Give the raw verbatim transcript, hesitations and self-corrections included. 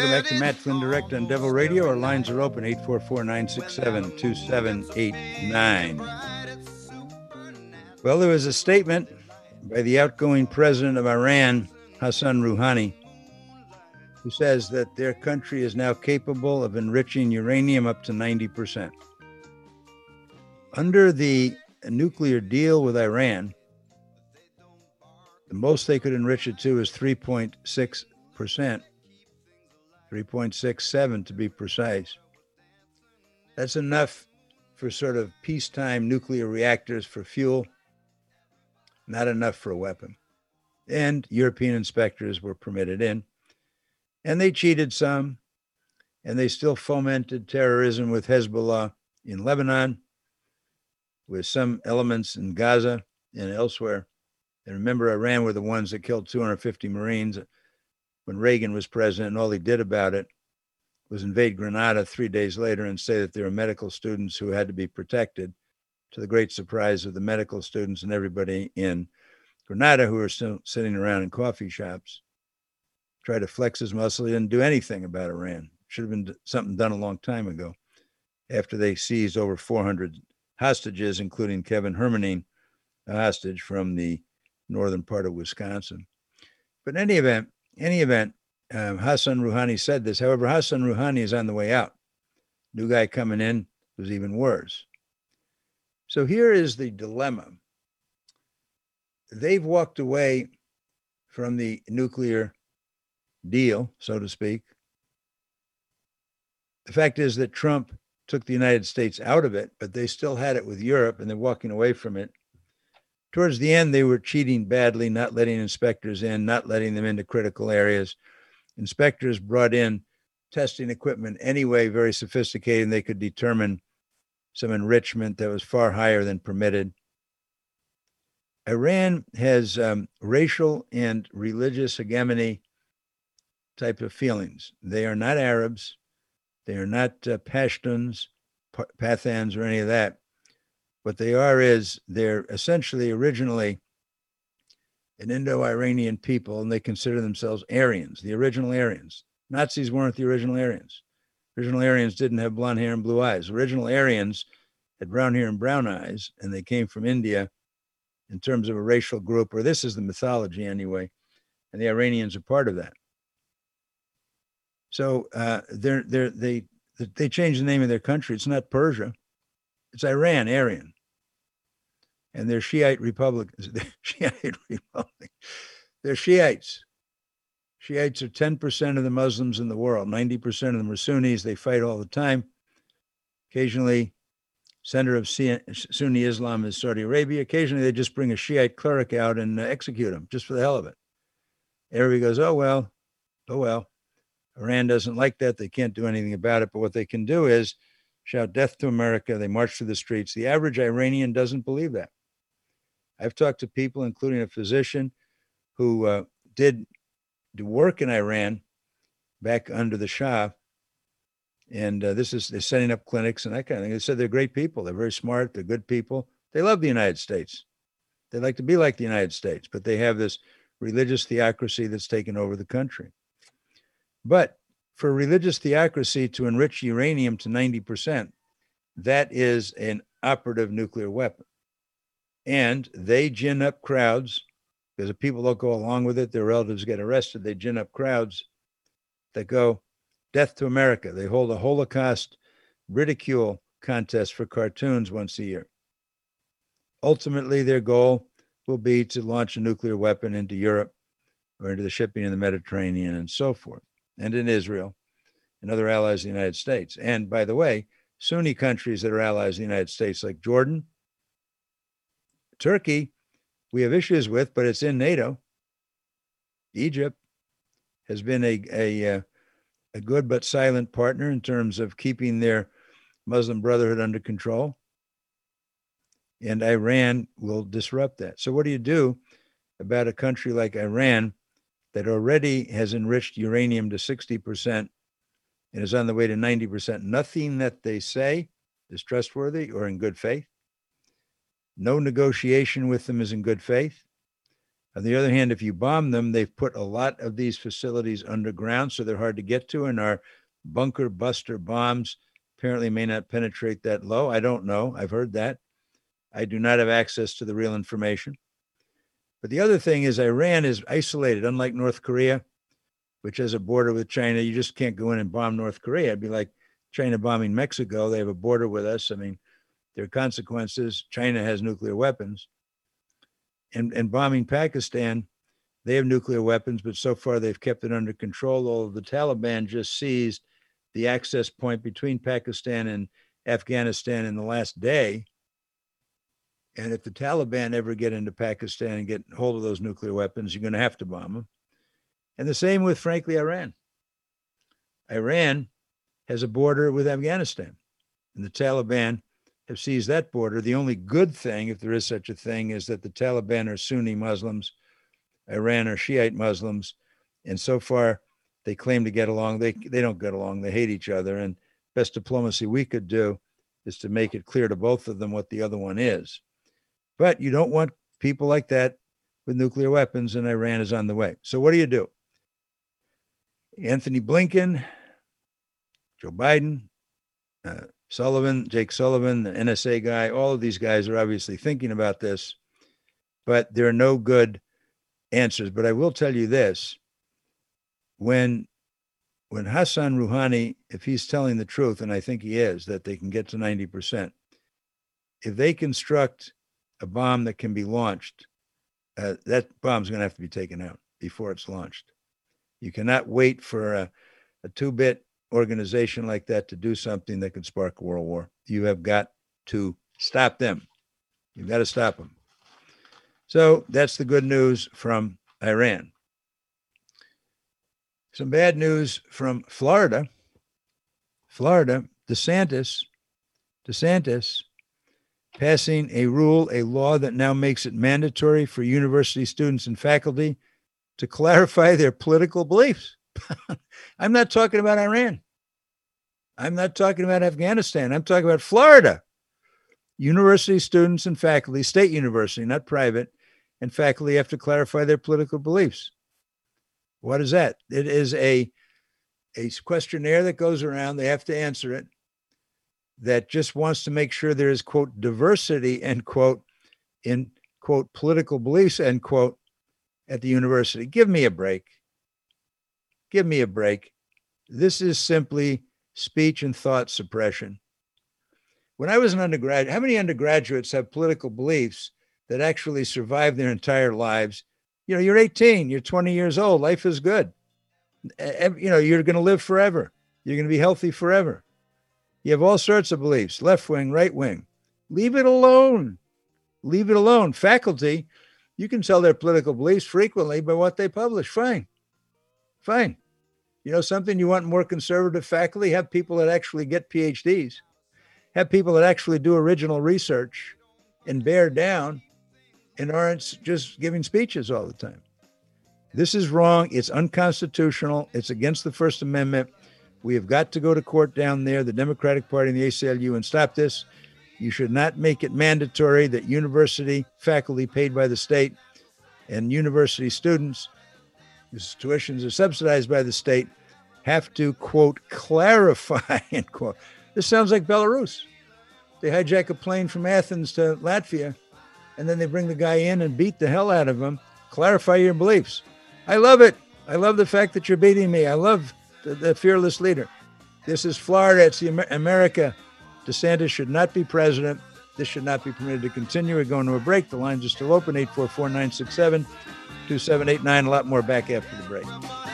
Welcome back to Matt Flynn Direct on Devil Radio. Our lines are open, eight four four, nine six seven, two seven eight nine. Well, there was a statement by the outgoing president of Iran, Hassan Rouhani, who says that their country is now capable of enriching uranium up to ninety percent. Under the nuclear deal with Iran, the most they could enrich it to is three point six percent, three point six seven to be precise. That's enough for sort of peacetime nuclear reactors for fuel, not enough for a weapon. And European inspectors were permitted in. And they cheated some, and they still fomented terrorism with Hezbollah in Lebanon, with some elements in Gaza and elsewhere. And remember, Iran were the ones that killed two hundred fifty Marines when Reagan was president, and all he did about it was invade Grenada three days later and say that there were medical students who had to be protected, to the great surprise of the medical students and everybody in Grenada who were still sitting around in coffee shops. Tried to flex his muscle. He didn't do anything about Iran. Should have been something done a long time ago, after they seized over four hundred hostages, including Kevin Hermanine, a hostage from the northern part of Wisconsin. But in any event, any event, um, Hassan Rouhani said this. However, Hassan Rouhani is on the way out. New guy coming in was even worse. So here is the dilemma. They've walked away from the nuclear deal, so to speak. The fact is that Trump took the United States out of it, but they still had it with Europe, and they're walking away from it. Towards the end, they were cheating badly, not letting inspectors in, not letting them into critical areas. Inspectors brought in testing equipment anyway, very sophisticated, and they could determine some enrichment that was far higher than permitted. Iran has um, racial and religious hegemony type of feelings. They are not Arabs. They are not uh, Pashtuns, Pathans, or any of that. What they are is they're essentially originally an Indo-Iranian people, and they consider themselves Aryans, the original Aryans. Nazis weren't the original Aryans. Original Aryans didn't have blonde hair and blue eyes. Original Aryans had brown hair and brown eyes, and they came from India in terms of a racial group, or this is the mythology anyway, and the Iranians are part of that. So uh, they're, they're, they they changed the name of their country. It's not Persia. It's Iran, Aryan. And they're Shiite Republicans. They're Shiite Republic. They're Shiites. Shiites are ten percent of the Muslims in the world. ninety percent of them are Sunnis. They fight all the time. Occasionally, center of Sunni Islam is Saudi Arabia. Occasionally, they just bring a Shiite cleric out and uh, execute him just for the hell of it. Everybody goes, oh, well, oh, well. Iran doesn't like that. They can't do anything about it. But what they can do is shout death to America. They march through the streets. The average Iranian doesn't believe that. I've talked to people, including a physician who uh, did do work in Iran back under the Shah. And uh, this is, they're setting up clinics and that kind of thing. They said they're great people. They're very smart. They're good people. They love the United States. They like to be like the United States, but they have this religious theocracy that's taken over the country. But for religious theocracy to enrich uranium to ninety percent, that is an operative nuclear weapon. And they gin up crowds, because if people don't go along with it, their relatives get arrested. They gin up crowds that go, death to America. They hold a Holocaust ridicule contest for cartoons once a year. Ultimately, their goal will be to launch a nuclear weapon into Europe or into the shipping in the Mediterranean and so forth, and in Israel and other allies of the United States. And by the way, Sunni countries that are allies of the United States, like Jordan, Turkey, we have issues with, but it's in NATO. Egypt has been a, a, a good but silent partner in terms of keeping their Muslim Brotherhood under control. And Iran will disrupt that. So what do you do about a country like Iran that already has enriched uranium to sixty percent and is on the way to ninety percent? Nothing that they say is trustworthy or in good faith. No negotiation with them is in good faith. On the other hand, if you bomb them, they've put a lot of these facilities underground, so they're hard to get to, and our bunker buster bombs apparently may not penetrate that low. I don't know. I've heard that. I do not have access to the real information. But the other thing is Iran is isolated, unlike North Korea, which has a border with China. You just can't go in and bomb North Korea. It'd be like China bombing Mexico. They have a border with us. I mean, there are consequences. China has nuclear weapons. And, and bombing Pakistan, they have nuclear weapons, but so far they've kept it under control. Although the Taliban just seized the access point between Pakistan and Afghanistan in the last day. And if the Taliban ever get into Pakistan and get hold of those nuclear weapons, you're going to have to bomb them. And the same with, frankly, Iran. Iran has a border with Afghanistan, and the Taliban have seized that border. The only good thing, if there is such a thing, is that the Taliban are Sunni Muslims, Iran are Shiite Muslims, and so far they claim to get along. They they don't get along. They hate each other, and best diplomacy we could do is to make it clear to both of them what the other one is. But you don't want people like that with nuclear weapons, and Iran is on the way. So what do you do? Anthony Blinken, Joe Biden, uh, Sullivan, Jake Sullivan, the N S A guy, all of these guys are obviously thinking about this, but there are no good answers. But I will tell you this, when, when Hassan Rouhani, if he's telling the truth, and I think he is, that they can get to ninety percent, if they construct a bomb that can be launched, uh, that bomb's going to have to be taken out before it's launched. You cannot wait for a, a two-bit organization like that to do something that could spark a world war. You have got to stop them. You've got to stop them. So that's the good news from Iran. Some bad news from Florida. Florida, DeSantis, DeSantis passing a rule, a law that now makes it mandatory for university students and faculty to clarify their political beliefs. I'm not talking about Iran. I'm not talking about Afghanistan. I'm talking about Florida. University students and faculty, state university, not private, and faculty have to clarify their political beliefs. What is that? It is a, a questionnaire that goes around. They have to answer it, that just wants to make sure there is, quote, diversity, end quote, in, quote, political beliefs, end quote, at the university. Give me a break. Give me a break. This is simply speech and thought suppression. When I was an undergraduate, how many undergraduates have political beliefs that actually survive their entire lives? You know, you're eighteen, you're twenty years old, life is good. You know, you're going to live forever. You're going to be healthy forever. You have all sorts of beliefs, left wing, right wing. Leave it alone. Leave it alone. Faculty, you can tell their political beliefs frequently by what they publish. Fine. Fine. You know something, you want more conservative faculty? Have people that actually get P H Ds. Have people that actually do original research and bear down and aren't just giving speeches all the time. This is wrong. It's unconstitutional. It's against the First Amendment. We have got to go to court down there, the Democratic Party and the A C L U, and stop this. You should not make it mandatory that university faculty paid by the state and university students whose tuitions are subsidized by the state have to, quote, clarify, end quote. This sounds like Belarus. They hijack a plane from Athens to Latvia, and then they bring the guy in and beat the hell out of him. Clarify your beliefs. I love it. I love the fact that you're beating me. I love the, the fearless leader. This is Florida. It's the Amer- America. DeSantis should not be president. This should not be permitted to continue. We're going to a break. The lines are still open, eight four four, nine six seven, two seven eight nine. A lot more back after the break.